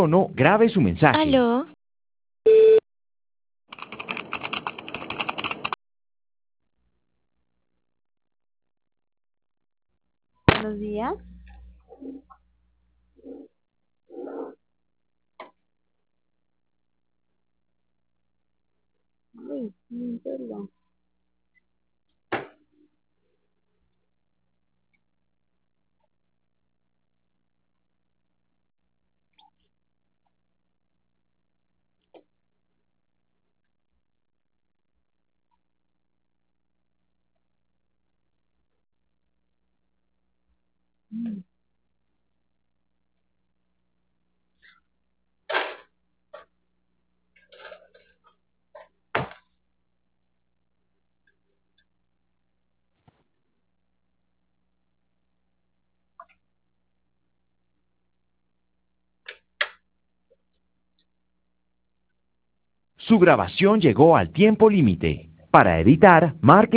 o no, grabe su mensaje. Aló, Buenos días. Uy, perdón. Su grabación llegó al tiempo límite. Para editar, marque